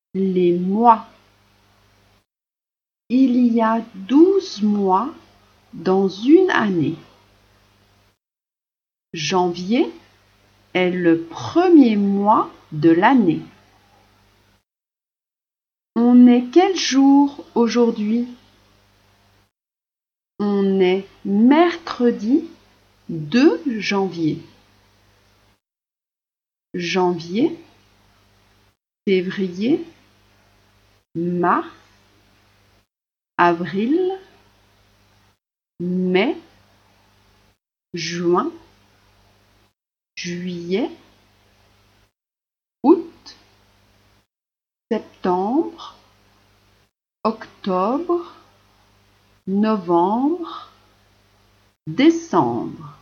Les mois. Il y a 12 mois dans une année. Janvier est le premier mois de l'année. On est quel jour aujourd'hui? On est mercredi 2 janvier. Janvier, février, mars, avril, mai, juin, juillet, août, septembre, octobre, novembre, décembre.